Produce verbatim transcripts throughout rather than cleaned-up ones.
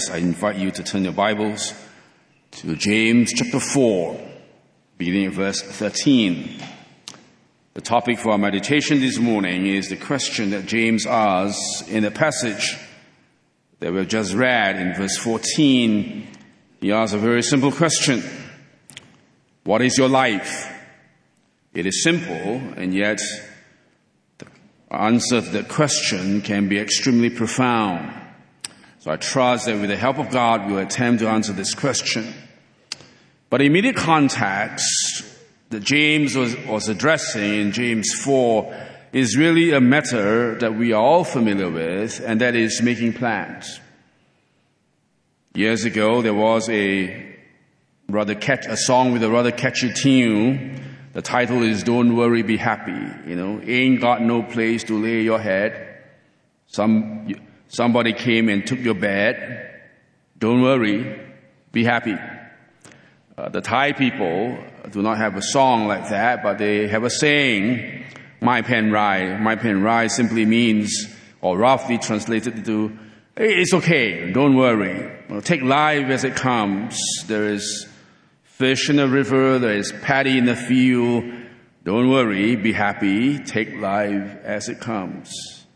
I invite you to turn your Bibles to James chapter four, beginning at verse thirteen. The topic for our meditation this morning is the question that James asks in the passage that we've just read in verse fourteen. He asks a very simple question. What is your life? It is simple, and yet the answer to that question can be extremely profound. So I trust that with the help of God, we'll attempt to answer this question. But the immediate context that James was, was addressing in James four is really a matter that we are all familiar with, and that is making plans. Years ago, there was a rather catch, a song with a rather catchy tune. The title is "Don't Worry, Be Happy." You know, ain't got no place to lay your head. Some somebody came and took your bed. Don't worry, be happy. Uh, the Thai people do not have a song like that, but they have a saying, "Mai Pen Rai." Mai Pen Rai simply means, or roughly translated to, hey, it's okay, don't worry. Well, take life as it comes. There is fish in the river, there is paddy in the field. Don't worry, be happy, take life as it comes.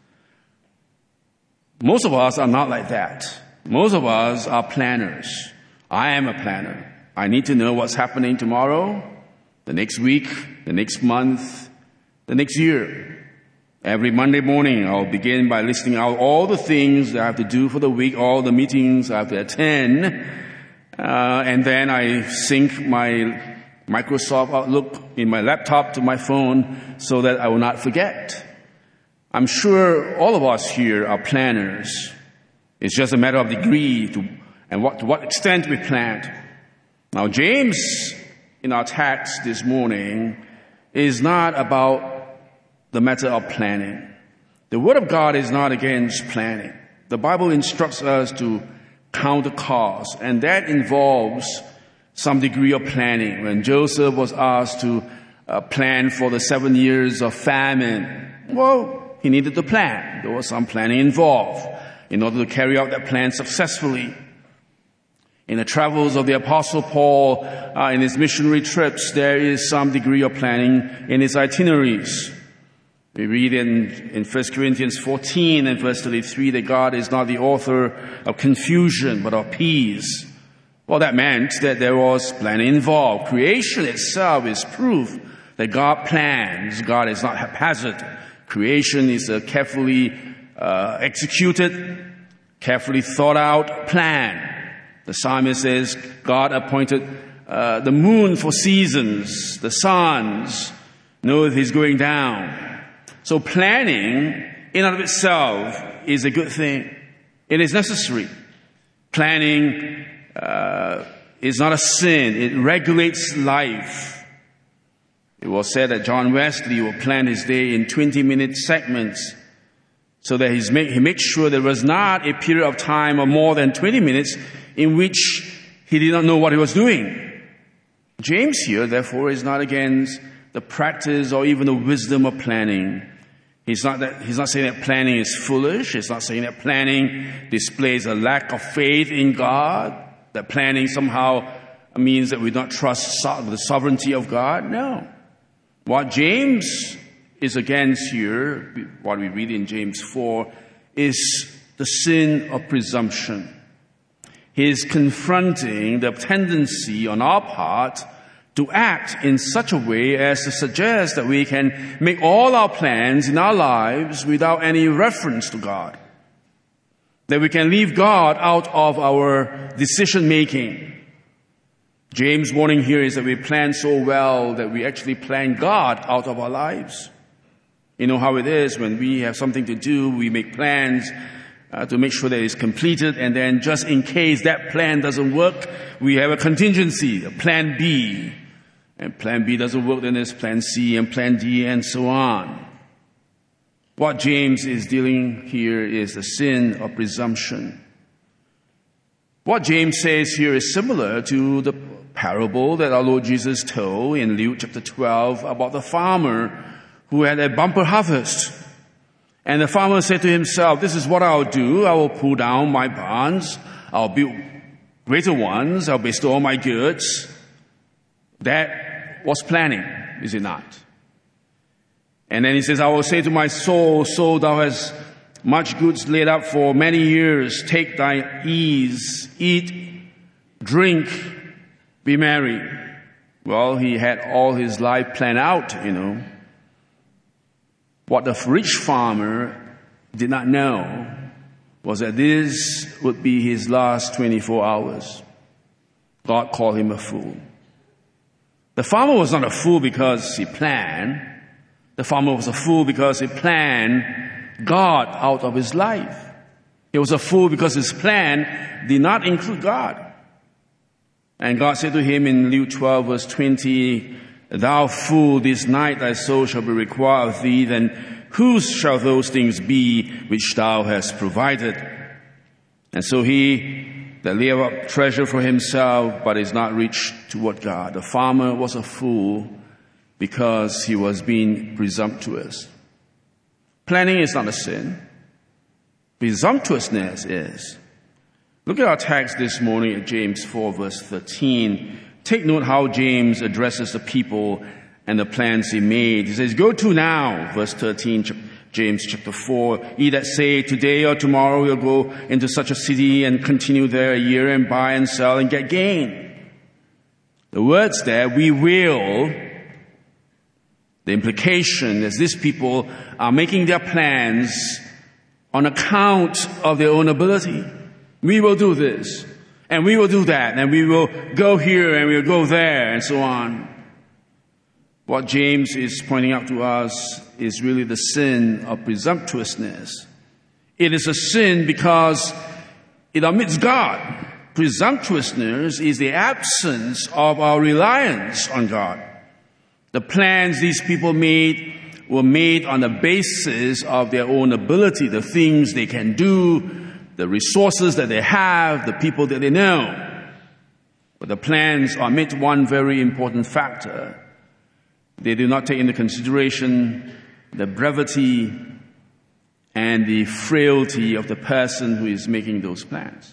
Most of us are not like that. Most of us are planners. I am a planner. I need to know what's happening tomorrow, the next week, the next month, the next year. Every Monday morning, I'll begin by listing out all the things that I have to do for the week, all the meetings I have to attend, uh, and then I sync my Microsoft Outlook in my laptop to my phone so that I will not forget. I'm sure all of us here are planners. It's just a matter of degree to, and what, to what extent we planned. Now, James, in our text this morning, is not about the matter of planning. The Word of God is not against planning. The Bible instructs us to count the cost, and that involves some degree of planning. When Joseph was asked to uh, plan for the seven years of famine, well, he needed to plan. There was some planning involved in order to carry out that plan successfully. In the travels of the Apostle Paul, uh, in his missionary trips, there is some degree of planning in his itineraries. We read in, in First Corinthians fourteen and verse thirty-three that God is not the author of confusion, but of peace. Well, that meant that there was planning involved. Creation itself is proof that God plans. God is not haphazard. Creation is a carefully uh, executed, carefully thought out plan. The psalmist says God appointed uh, the moon for seasons, the suns know that he's going down. So planning in and of itself is a good thing. It is necessary. Planning uh, is not a sin. It regulates life. It was said that John Wesley would plan his day in twenty-minute segments so that he's make, he makes sure there was not a period of time of more than twenty minutes in which he did not know what he was doing. James here, therefore, is not against the practice or even the wisdom of planning. He's not that, he's not saying that planning is foolish. He's not saying that planning displays a lack of faith in God, that planning somehow means that we don't trust the sovereignty of God. No. What James is against here, what we read in James four, is the sin of presumption. He is confronting the tendency on our part to act in such a way as to suggest that we can make all our plans in our lives without any reference to God. That we can leave God out of our decision making. James' warning here is that we plan so well that we actually plan God out of our lives. You know how it is when we have something to do, we make plans uh, to make sure that it's completed, and then just in case that plan doesn't work, we have a contingency, a plan B. And plan B doesn't work, then there's plan C and plan D and so on. What James is dealing here is the sin of presumption. What James says here is similar to the parable that our Lord Jesus told in Luke chapter twelve about the farmer who had a bumper harvest. And the farmer said to himself, this is what I'll do. I will pull down my barns. I'll build greater ones. I'll bestow all my goods. That was planning, is it not? And then he says, I will say to my soul, soul, thou hast much goods laid up for many years. Take thy ease, eat, drink, be merry. Well, he had all his life planned out, you know. What the rich farmer did not know was that this would be his last twenty-four hours. God called him a fool. The farmer was not a fool because he planned. The farmer was a fool because he planned God out of his life. He was a fool because his plan did not include God. And God said to him in Luke twelve verse twenty, Thou fool, this night thy soul shall be required of thee, then whose shall those things be which thou hast provided? And so he that laid up treasure for himself, but is not rich toward God. The farmer was a fool because he was being presumptuous. Planning is not a sin. Presumptuousness is. Look at our text this morning at James four verse thirteen. Take note how James addresses the people and the plans he made. He says, Go to now, verse thirteen, James chapter four, ye that say, today or tomorrow we'll go into such a city and continue there a year and buy and sell and get gain. The words there, we will, the implication is these people are making their plans on account of their own ability. We will do this, and we will do that, and we will go here, and we will go there, and so on. What James is pointing out to us is really the sin of presumptuousness. It is a sin because it omits God. Presumptuousness is the absence of our reliance on God. The plans these people made were made on the basis of their own ability, the things they can do, the resources that they have, the people that they know. But the plans omit one very important factor. They do not take into consideration the brevity and the frailty of the person who is making those plans.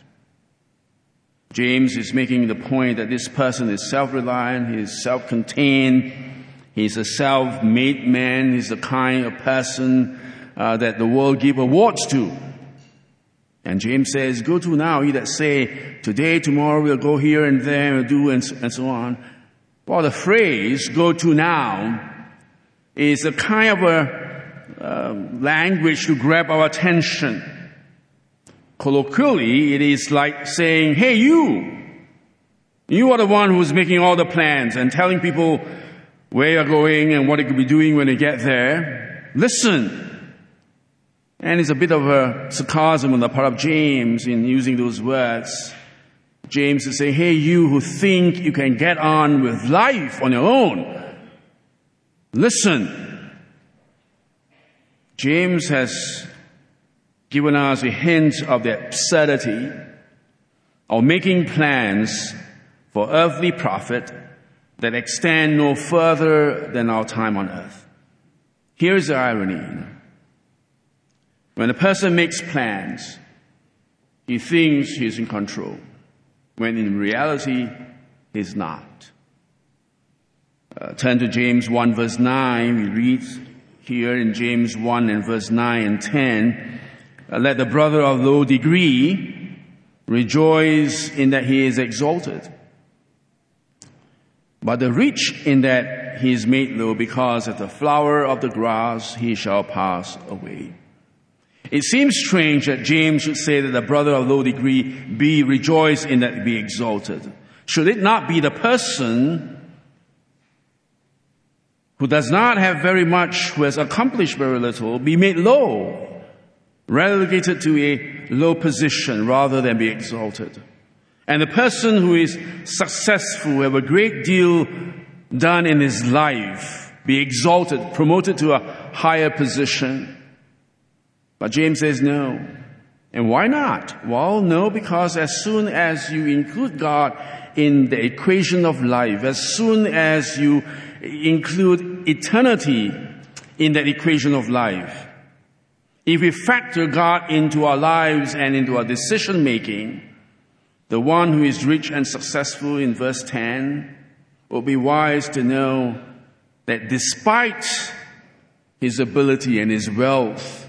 James is making the point that this person is self-reliant, he is self-contained, he's a self-made man, he's the kind of person uh, that the world give awards to. And James says, go to now, ye that say, today, tomorrow, we'll go here and there, and do and, and so on. Well, the phrase, go to now, is a kind of a uh, language to grab our attention. Colloquially, it is like saying, hey, you, you are the one who's making all the plans and telling people where you're going and what you could be doing when you get there. Listen. And it's a bit of a sarcasm on the part of James in using those words. James is saying, hey, you who think you can get on with life on your own, listen. James has given us a hint of the absurdity of making plans for earthly profit that extend no further than our time on earth. Here's the irony. When a person makes plans, he thinks he's in control, when in reality, he's not. Uh, turn to James one verse nine. We read here in James one and verse nine and ten, uh, let the brother of low degree rejoice in that he is exalted, but the rich in that he is made low, because of the flower of the grass he shall pass away. It seems strange that James should say that the brother of low degree be rejoiced in that be exalted. Should it not be the person who does not have very much, who has accomplished very little, be made low, relegated to a low position rather than be exalted? And the person who is successful, have a great deal done in his life, be exalted, promoted to a higher position? But James says no. And why not? Well, no, because as soon as you include God in the equation of life, as soon as you include eternity in that equation of life, if we factor God into our lives and into our decision making, The one who is rich and successful in verse ten will be wise to know that despite his ability and his wealth,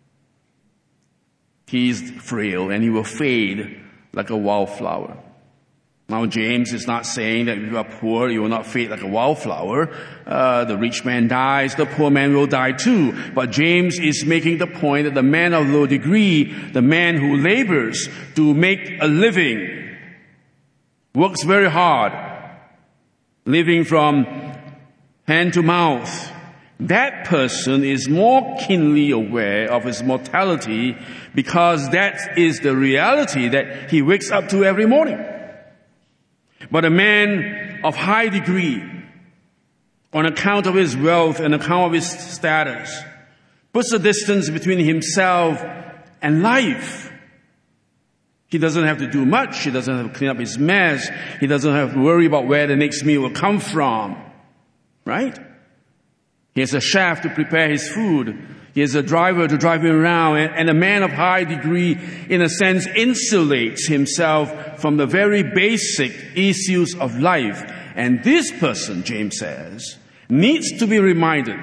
he is frail and he will fade like a wildflower. Now, James is not saying that if you are poor, you will not fade like a wildflower. Uh, the rich man dies, the poor man will die too. But James is making the point that the man of low degree, the man who labors to make a living, works very hard, living from hand to mouth, that person is more keenly aware of his mortality because that is the reality that he wakes up to every morning. But a man of high degree, on account of his wealth and account of his status, puts a distance between himself and life. He doesn't have to do much. He doesn't have to clean up his mess. He doesn't have to worry about where the next meal will come from. Right? He has a chef to prepare his food. He has a driver to drive him around. And a man of high degree, in a sense, insulates himself from the very basic issues of life. And this person, James says, needs to be reminded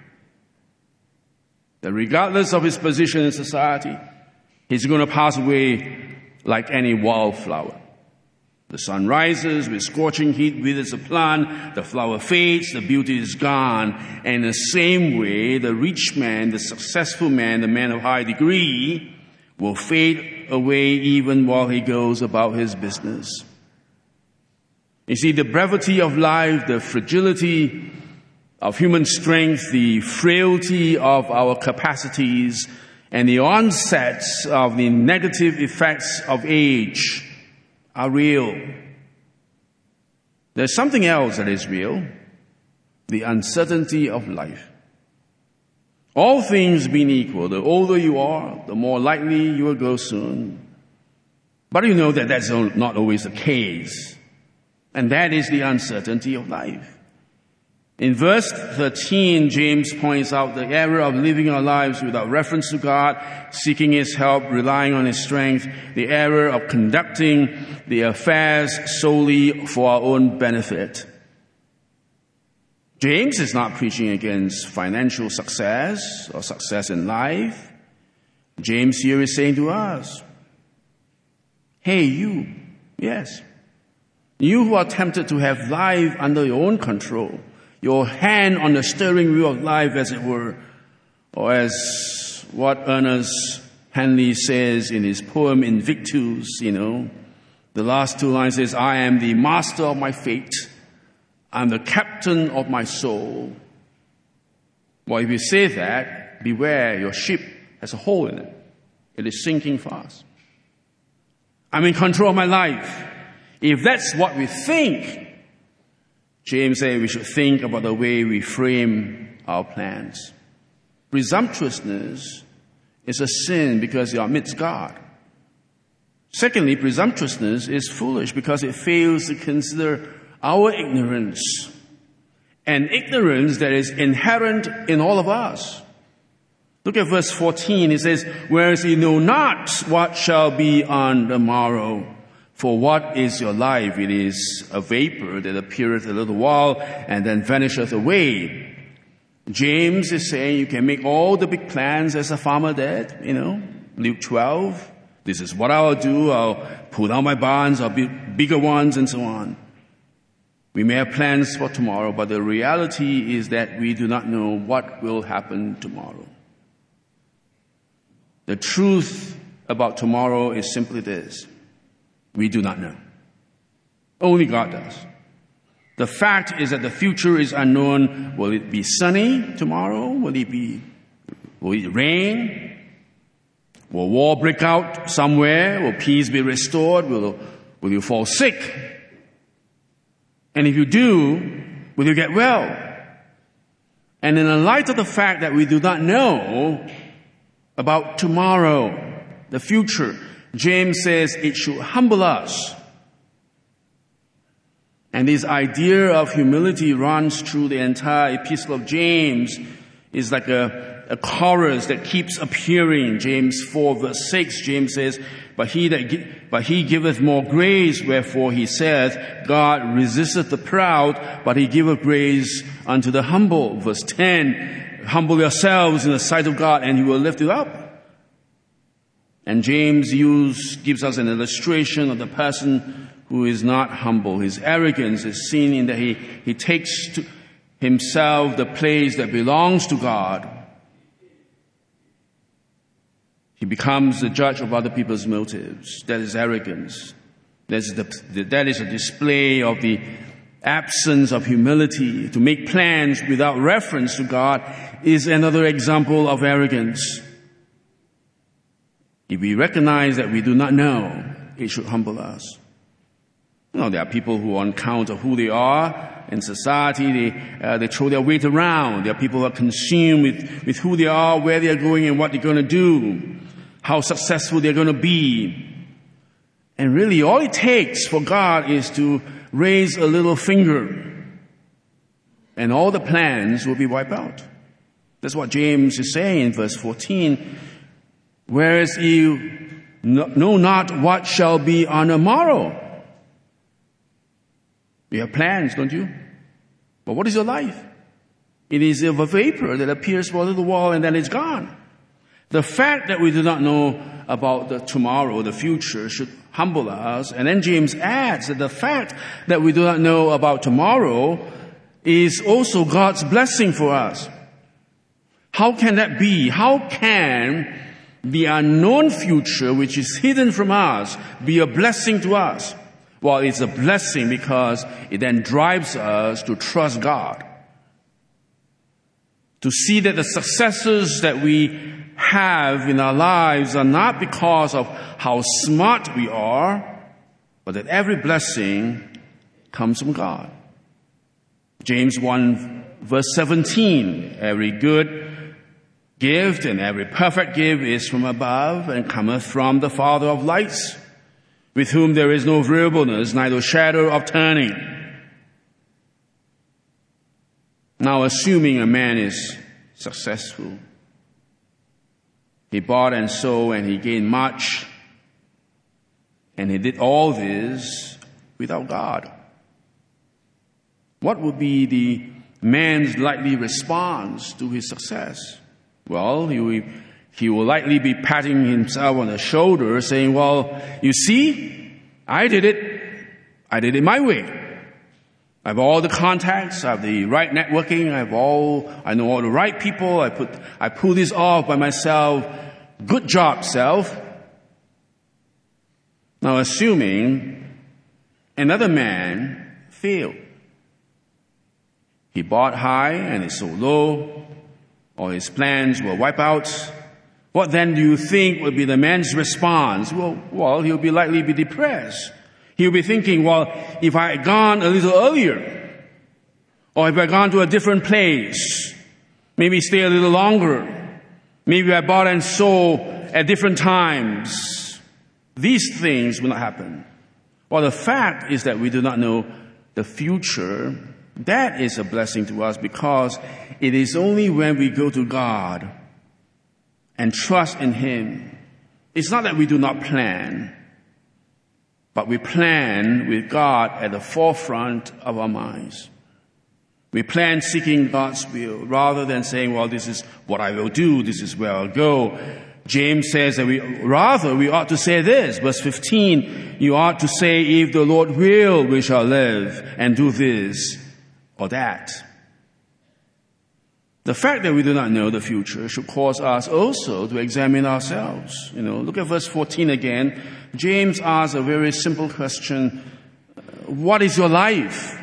that regardless of his position in society, he's going to pass away like any wildflower. The sun rises with scorching heat, withers the plant, the flower fades, the beauty is gone. And in the same way, the rich man, the successful man, the man of high degree, will fade away even while he goes about his business. You see, the brevity of life, the fragility of human strength, the frailty of our capacities, and the onsets of the negative effects of age are real. There's something else that is real, the uncertainty of life. All things being equal, the older you are, the more likely you will go soon. But you know that that's not always the case. And that is the uncertainty of life. In verse thirteen, James points out the error of living our lives without reference to God, seeking His help, relying on His strength, the error of conducting the affairs solely for our own benefit. James is not preaching against financial success or success in life. James here is saying to us, hey, you, yes, you who are tempted to have life under your own control, your hand on the steering wheel of life, as it were, or as what Ernest Henley says in his poem Invictus, you know, the last two lines says, I am the master of my fate. I'm the captain of my soul. Well, if you say that, beware, your ship has a hole in it. It is sinking fast. I'm in control of my life. If that's what we think, James said we should think about the way we frame our plans. Presumptuousness is a sin because you are amidst God. Secondly, presumptuousness is foolish because it fails to consider our ignorance, and ignorance that is inherent in all of us. Look at verse fourteen. It says, whereas you know not what shall be on the morrow. For what is your life? It is a vapor that appeareth a little while and then vanisheth away. James is saying you can make all the big plans as a farmer did, you know, Luke twelve. This is what I'll do. I'll pull down my barns, I'll build bigger ones, and so on. We may have plans for tomorrow, but the reality is that we do not know what will happen tomorrow. The truth about tomorrow is simply this. We do not know. Only God does. The fact is that the future is unknown. Will it be sunny tomorrow? Will it be, will it rain? Will war break out somewhere? Will peace be restored? Will, will you fall sick? And if you do, will you get well? And in the light of the fact that we do not know about tomorrow, the future, James says it should humble us. And this idea of humility runs through the entire epistle of James. It's like a, a chorus that keeps appearing. James four verse six, James says, but he that gi- but he giveth more grace, wherefore he saith, God resisteth the proud, but he giveth grace unto the humble. Verse ten, humble yourselves in the sight of God, and he will lift you up. And James use, gives us an illustration of the person who is not humble. His arrogance is seen in that he, he takes to himself the place that belongs to God. He becomes the judge of other people's motives. That is arrogance. That is, the, that is a display of the absence of humility. To make plans without reference to God is another example of arrogance. If we recognize that we do not know, it should humble us. You know, there are people who, on account of who they are in society, they, uh, they throw their weight around. There are people who are consumed with, with who they are, where they are going, and what they're going to do, how successful they're going to be. And really, all it takes for God is to raise a little finger, and all the plans will be wiped out. That's what James is saying in verse fourteen. Whereas you know not what shall be on the morrow. You have plans, don't you? But what is your life? It is of a vapor that appears for a little while and then it's gone. The fact that we do not know about the tomorrow, the future, should humble us. And then James adds that the fact that we do not know about tomorrow is also God's blessing for us. How can that be? How can the unknown future, which is hidden from us, be a blessing to us? Well, it's a blessing because it then drives us to trust God. To see that the successes that we have in our lives are not because of how smart we are, but that every blessing comes from God. James one verse seventeen, every good gift and every perfect gift is from above and cometh from the Father of lights, with whom there is no variableness, neither shadow of turning. Now, assuming a man is successful, he bought and sold and he gained much, and he did all this without God, what would be the man's likely response to his success? Well, he will, he will likely be patting himself on the shoulder saying, well, you see, I did it. I did it my way. I have all the contacts. I have the right networking. I have all, I know all the right people. I put, I pull this off by myself. Good job, self. Now, assuming another man failed. He bought high and he sold low. All his plans were wiped out. What then do you think would be the man's response? Well, well, he'll be likely be depressed. He'll be thinking, well, if I had gone a little earlier, or if I had gone to a different place, maybe stay a little longer, maybe I bought and sold at different times, these things will not happen. Well, the fact is that we do not know the future. That is a blessing to us because it is only when we go to God and trust in Him. It's not that we do not plan, but we plan with God at the forefront of our minds. We plan seeking God's will rather than saying, well, this is what I will do, this is where I'll go. James says that we, rather we ought to say this, verse fifteen, you ought to say, if the Lord will, we shall live and do this or that. The fact that we do not know the future should cause us also to examine ourselves. You know, look at verse fourteen again. James asks a very simple question. What is your life?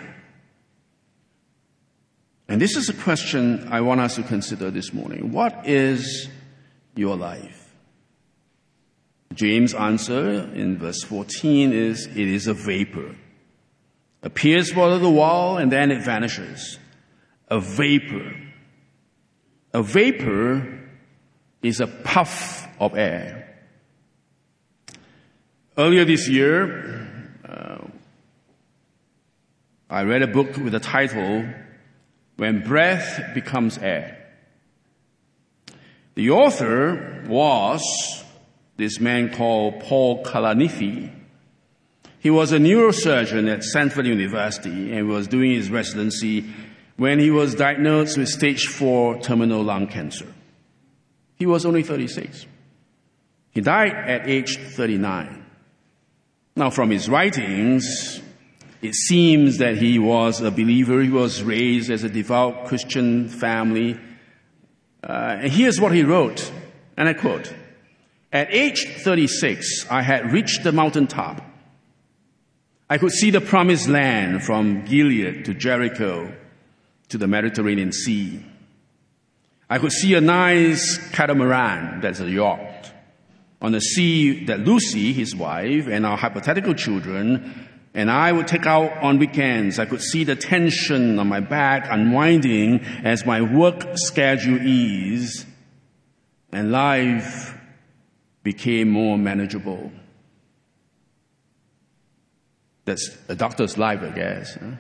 And this is a question I want us to consider this morning. What is your life? James' answer in verse fourteen is, it is a vapor. Appears for a little while and then it vanishes. A vapor. A vapor is a puff of air. Earlier this year, uh, I read a book with the title, When Breath Becomes Air. The author was this man called Paul Kalanithi. He was a neurosurgeon at Stanford University and was doing his residency when he was diagnosed with stage four terminal lung cancer. He was only thirty-six. He died at age thirty-nine. Now, from his writings, it seems that he was a believer. He was raised as a devout Christian family. Uh, and here's what he wrote, and I quote, "At age thirty-six, I had reached the mountaintop. I could see the promised land from Gilead to Jericho to the Mediterranean Sea. I could see a nice catamaran, that's a yacht, on the sea that Lucy, his wife, and our hypothetical children, and I would take out on weekends. I could see the tension on my back unwinding as my work schedule eased, and life became more manageable." That's a doctor's life, I guess. Huh?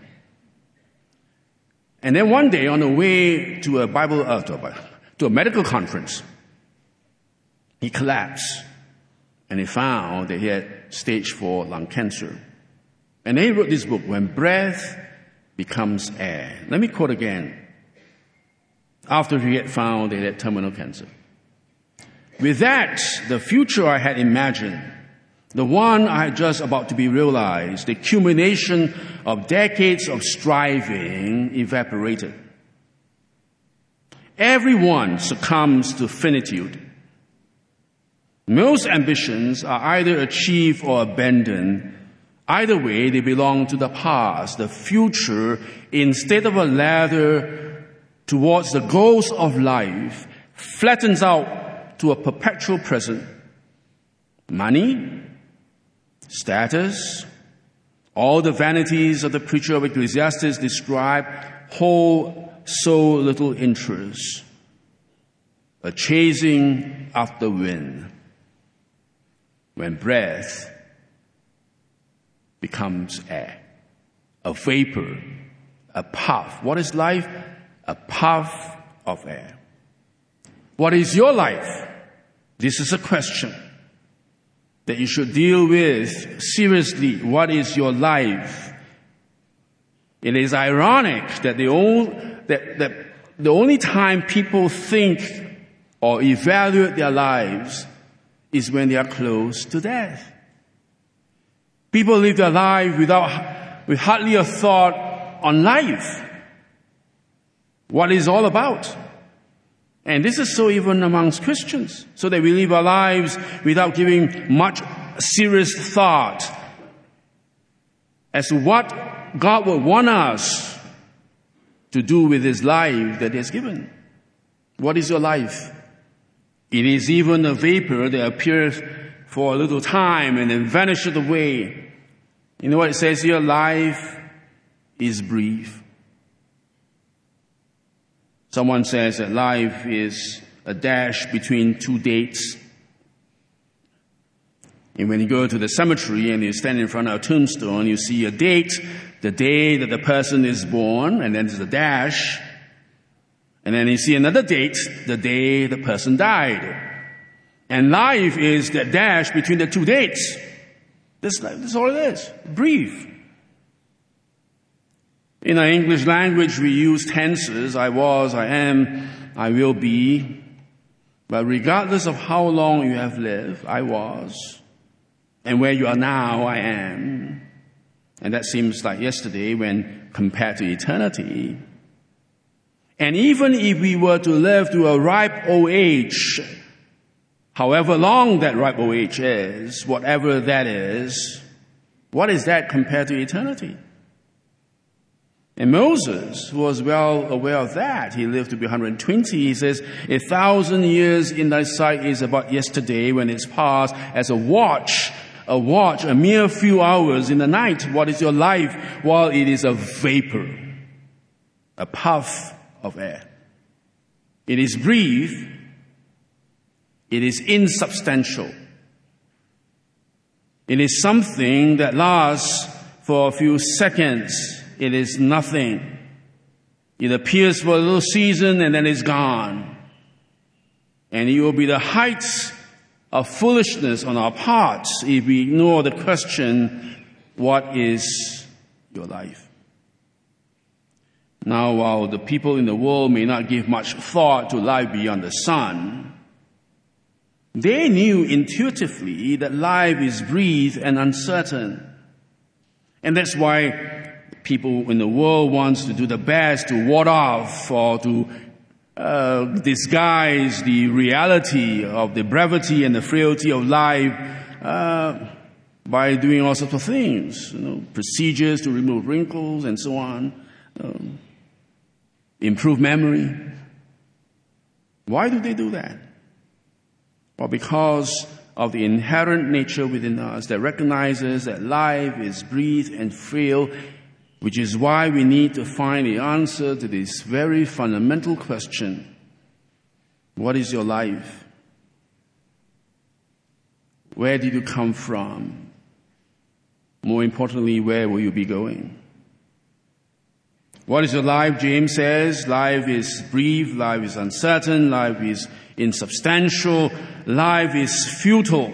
And then one day, on the way to a Bible, uh, to, a, to a medical conference, he collapsed, and he found that he had stage four lung cancer. And then he wrote this book, "When Breath Becomes Air." Let me quote again. After he had found that he had terminal cancer. "With that, the future I had imagined, the one I had just about to be realized, the culmination of decades of striving, evaporated. Everyone succumbs to finitude. Most ambitions are either achieved or abandoned. Either way, they belong to the past. The future, instead of a ladder towards the goals of life, flattens out to a perpetual present. Money, status, all the vanities of the preacher of Ecclesiastes describe hold so little interest. A chasing after wind. When breath becomes air, a vapor, a puff. What is life? A puff of air. What is your life? This is a question that you should deal with seriously. What is your life? It is ironic that the only, that, that the only time people think or evaluate their lives is when they are close to death. People live their life without, with hardly a thought on life. What it's all about. And this is so even amongst Christians, so that we live our lives without giving much serious thought as to what God would want us to do with His life that He has given. What is your life? It is even a vapor that appears for a little time and then vanishes away. You know what it says here? Life is brief. Someone says that life is a dash between two dates. And when you go to the cemetery and you stand in front of a tombstone, you see a date, the day that the person is born, and then there's a dash. And then you see another date, the day the person died. And life is the dash between the two dates. This, this is all it is. Brief. In our English language, we use tenses. I was, I am, I will be. But regardless of how long you have lived, I was. And where you are now, I am. And that seems like yesterday when compared to eternity. And even if we were to live to a ripe old age, however long that ripe old age is, whatever that is, what is that compared to eternity? And Moses was well aware of that. He lived to be one hundred twenty. He says, a thousand years in thy sight is about yesterday when it's passed as a watch, a watch, a mere few hours in the night. What is your life? Well, it is a vapor, a puff of air. It is brief. It is insubstantial. It is something that lasts for a few seconds. It is nothing. It appears for a little season and then it's gone. And it will be the heights of foolishness on our parts if we ignore the question, what is your life? Now, while the people in the world may not give much thought to life beyond the sun, they knew intuitively that life is brief and uncertain. And that's why people in the world want to do the best to ward off or to uh, disguise the reality of the brevity and the frailty of life uh, by doing all sorts of things, you know, procedures to remove wrinkles and so on, um, improve memory. Why do they do that? Well, because of the inherent nature within us that recognizes that life is brief and frail, which is why we need to find the answer to this very fundamental question. What is your life? Where did you come from? More importantly, where will you be going? What is your life? James says, life is brief, life is uncertain, life is insubstantial, life is futile.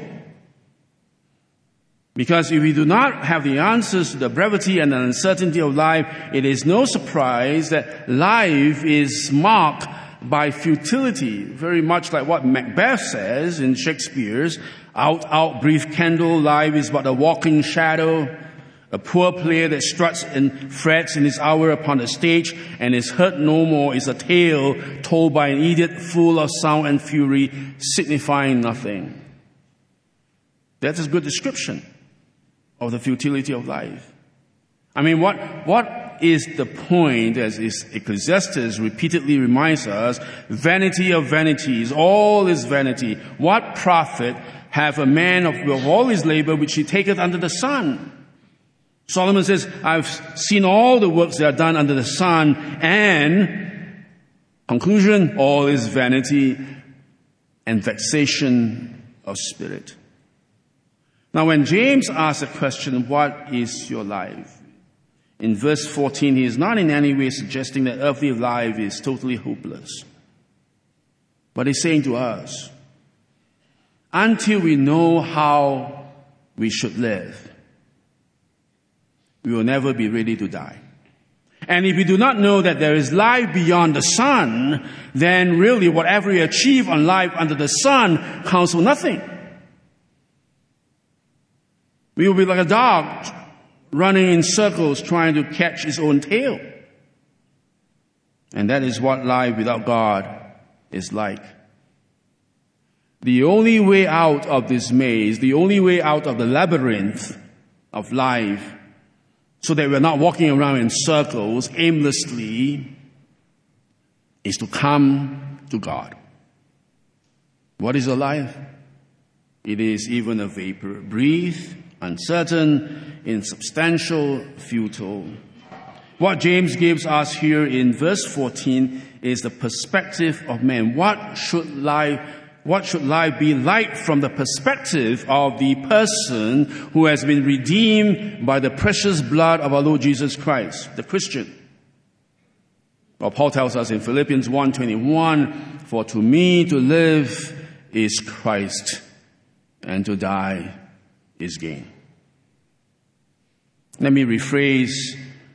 Because if we do not have the answers to the brevity and the uncertainty of life, it is no surprise that life is marked by futility, very much like what Macbeth says in Shakespeare's, out, out, brief candle, life is but a walking shadow, a poor player that struts and frets in his hour upon the stage and is heard no more is a tale told by an idiot full of sound and fury, signifying nothing. That's a good description of the futility of life. I mean, what, what is the point, as Ecclesiastes repeatedly reminds us, vanity of vanities, all is vanity. What profit hath a man of, of all his labor which he taketh under the sun? Solomon says, I've seen all the works that are done under the sun, and, conclusion, all is vanity and vexation of spirit. Now, when James asks the question, what is your life? In verse fourteen, he is not in any way suggesting that earthly life is totally hopeless. But he's saying to us, until we know how we should live, we will never be ready to die. And if we do not know that there is life beyond the sun, then really whatever we achieve on life under the sun counts for nothing. We will be like a dog running in circles trying to catch its own tail. And that is what life without God is like. The only way out of this maze, the only way out of the labyrinth of life, so that we're not walking around in circles aimlessly, is to come to God. What is your life? It is even a vapor. Brief, uncertain, insubstantial, futile. What James gives us here in verse fourteen is the perspective of man. What should life What should life be like from the perspective of the person who has been redeemed by the precious blood of our Lord Jesus Christ, the Christian? Well, Paul tells us in Philippians one twenty-one, for to me to live is Christ, and to die is gain. Let me rephrase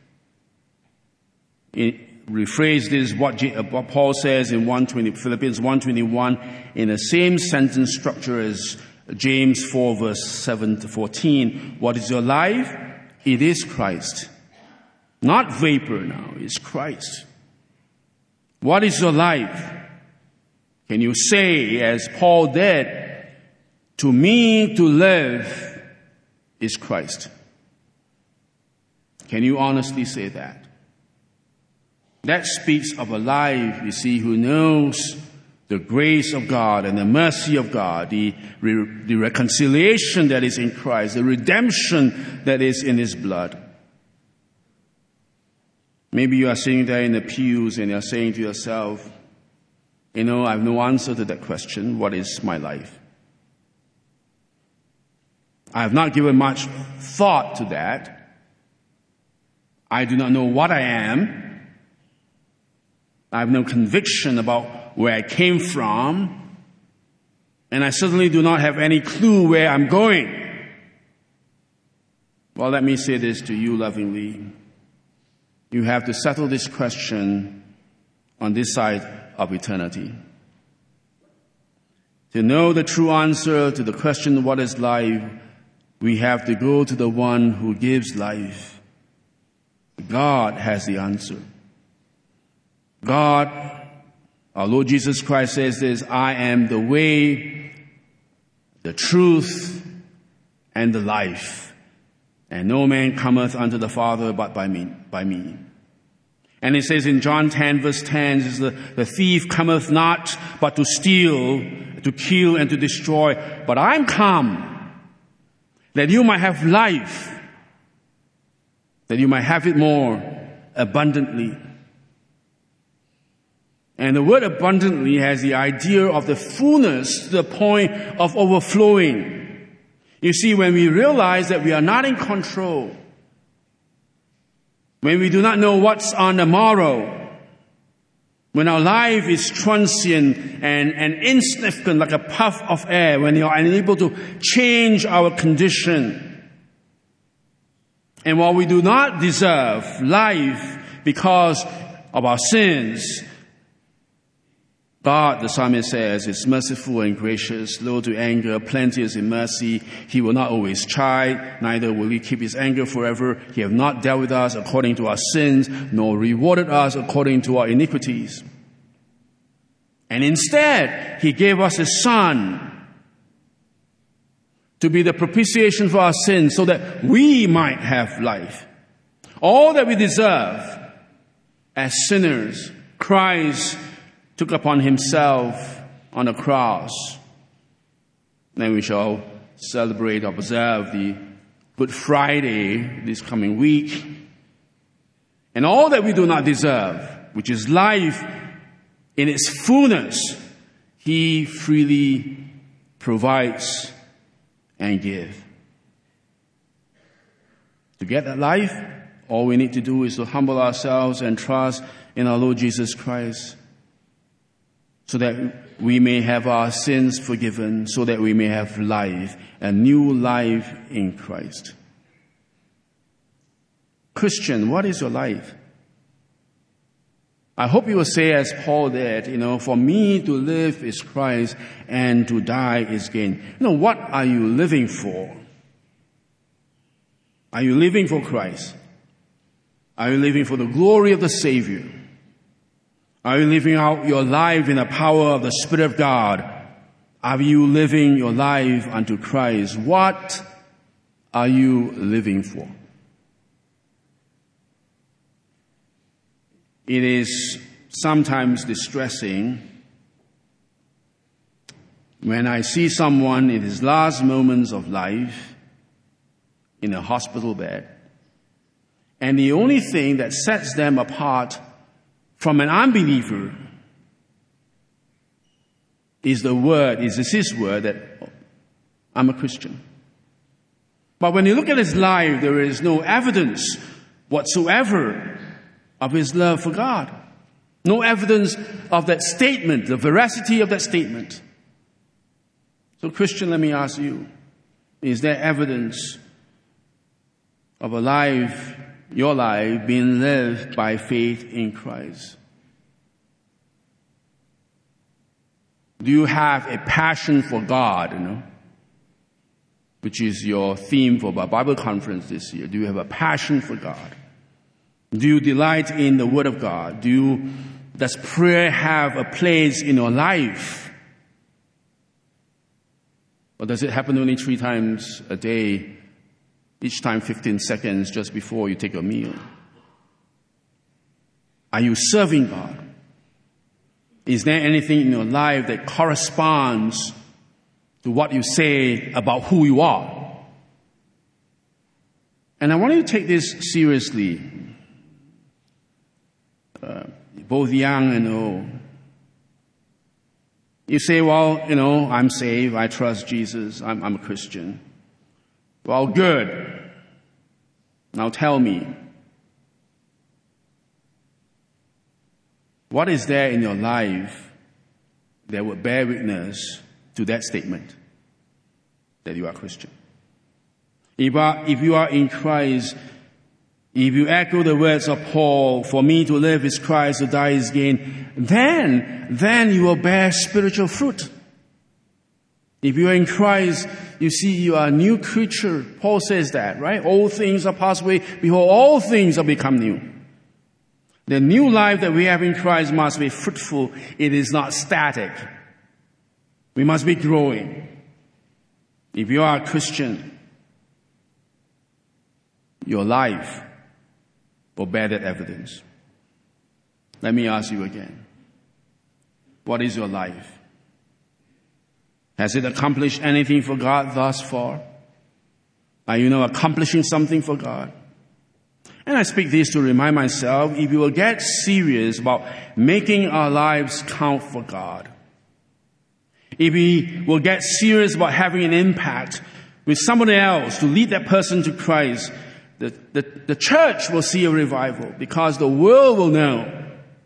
it. Rephrase this, what, J, what Paul says in one twenty, Philippians one twenty-one, in the same sentence structure as James four verse seven to fourteen. What is your life? It is Christ. Not vapor now, it's Christ. What is your life? Can you say, as Paul did, to me to live is Christ? Can you honestly say that? That speaks of a life, you see, who knows the grace of God and the mercy of God, the, re- the reconciliation that is in Christ, the redemption that is in His blood. Maybe you are sitting there in the pews and you are saying to yourself, you know, I have no answer to that question. What is my life? I have not given much thought to that. I do not know what I am. I have no conviction about where I came from. and I certainly do not have any clue where I'm going. Well, let me say this to you lovingly. You have to settle this question on this side of eternity. To know the true answer to the question, what is life, we have to go to the one who gives life. God has the answer. God, our Lord Jesus Christ says this, I am the way, the truth, and the life. And no man cometh unto the Father but by me. By me. And it says in John ten verse ten, is the, the thief cometh not but to steal, to kill, and to destroy. But I'm come that you might have life, that you might have it more abundantly. And the word abundantly has the idea of the fullness to the point of overflowing. You see, when we realize that we are not in control, when we do not know what's on the morrow, when our life is transient and, and insignificant like a puff of air, when you are unable to change our condition, and while we do not deserve life because of our sins, God, the psalmist says, is merciful and gracious, slow to anger, plenteous in mercy. He will not always chide, neither will he keep his anger forever. He have not dealt with us according to our sins, nor rewarded us according to our iniquities. And instead, he gave us his Son to be the propitiation for our sins so that we might have life. All that we deserve as sinners, Christ took upon himself on the cross. Then we shall celebrate, observe the Good Friday this coming week. And all that we do not deserve, which is life in its fullness, he freely provides and gives. To get that life, all we need to do is to humble ourselves and trust in our Lord Jesus Christ, so that we may have our sins forgiven, so that we may have life, a new life in Christ. Christian, what is your life? I hope you will say as Paul did, you know, for me to live is Christ and to die is gain. You know, what are you living for? Are you living for Christ? Are you living for the glory of the Savior? Are you living out your life in the power of the Spirit of God? Are you living your life unto Christ? What are you living for? It is sometimes distressing when I see someone in his last moments of life in a hospital bed, and the only thing that sets them apart from an unbeliever is the word, is his word that I'm a Christian. But when you look at his life, there is no evidence whatsoever of his love for God. No evidence of that statement, the veracity of that statement. So Christian, let me ask you, is there evidence of a life, your life, being lived by faith in Christ? Do you have a passion for God, you know, which is your theme for our Bible conference this year? Do you have a passion for God? Do you delight in the Word of God? Do you, does prayer have a place in your life? Or does it happen only three times a day, each time fifteen seconds just before you take a meal? Are you serving God? Is there anything in your life that corresponds to what you say about who you are? And I want you to take this seriously, uh, both young and old. You say, well, you know, I'm saved, I trust Jesus, I'm, I'm a Christian. Well, good. Now tell me, what is there in your life that would bear witness to that statement that you are Christian. If you are, if you are in Christ, if you echo the words of Paul, for me to live is Christ, to die is gain, then, then you will bear spiritual fruit. If you are in Christ, you see you are a new creature. Paul says that, right? All things are passed away. Behold, all things are become new. The new life that we have in Christ must be fruitful. It is not static. We must be growing. If you are a Christian, your life will bear that evidence. Let me ask you again. What is your life? Has it accomplished anything for God thus far? Are you now accomplishing something for God? And I speak this to remind myself, if you will get serious about making our lives count for God, if we will get serious about having an impact with somebody else to lead that person to Christ, the, the, the church will see a revival because the world will know,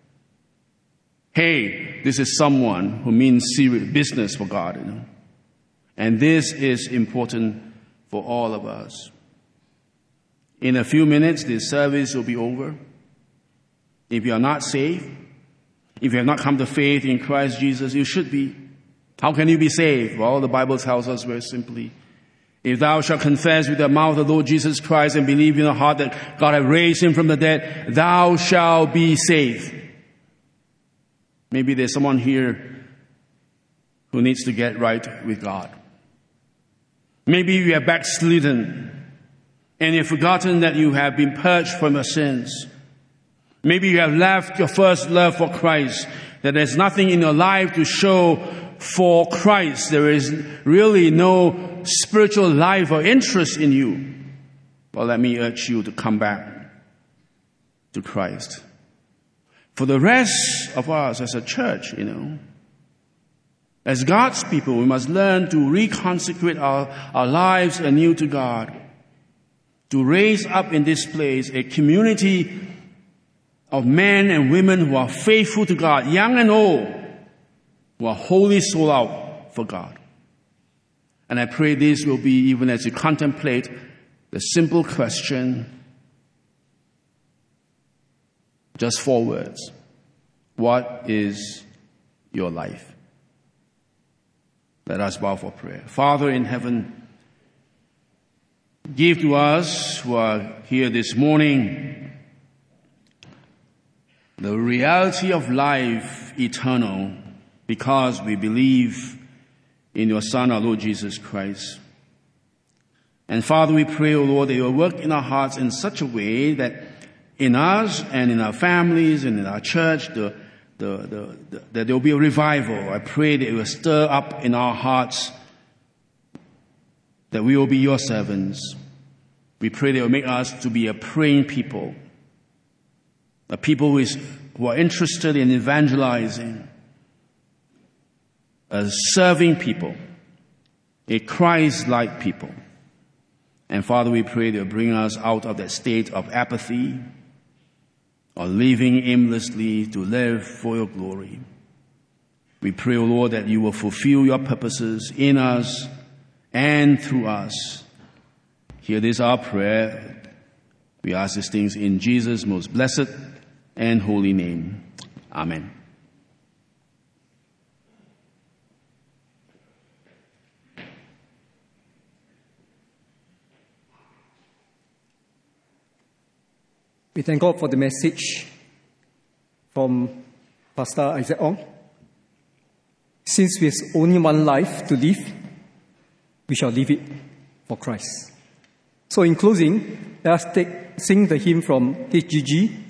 hey, this is someone who means serious business for God, you know. And this is important for all of us. In a few minutes, this service will be over. If you are not saved, if you have not come to faith in Christ Jesus, you should be. How can you be saved? Well, the Bible tells us very simply, if thou shalt confess with the mouth the Lord Jesus Christ and believe in the heart that God hath raised him from the dead, thou shalt be saved. Maybe there's someone here who needs to get right with God. Maybe you have backslidden and you've forgotten that you have been purged from your sins. Maybe you have left your first love for Christ, that there's nothing in your life to show for Christ. There is really no spiritual life or interest in you. Well, let me urge you to come back to Christ. For the rest of us as a church, you know, as God's people, we must learn to reconsecrate our, our lives anew to God, to raise up in this place a community of men and women who are faithful to God, young and old, who are wholly sold out for God. And I pray this will be, even as you contemplate the simple question, just four words. What is your life? Let us bow for prayer. Father in heaven, give to us who are here this morning the reality of life eternal, because we believe in your Son, our Lord Jesus Christ. And Father, we pray, O Lord, that you will work in our hearts in such a way that in us and in our families and in our church, the, the, the, the, that there will be a revival. I pray that it will stir up in our hearts that we will be your servants. We pray that it will make us to be a praying people, a people who, is, who are interested in evangelizing, a serving people, a Christ-like people. And Father, we pray that you will bring us out of that state of apathy or living aimlessly to live for your glory. We pray, O Lord, that you will fulfill your purposes in us and through us. Hear this our prayer. We ask these things in Jesus' most blessed and holy name. Amen. We thank God for the message from Pastor Isaac Ong. Since we have only one life to live, we shall live it for Christ. So in closing, let us take, sing the hymn from H G G,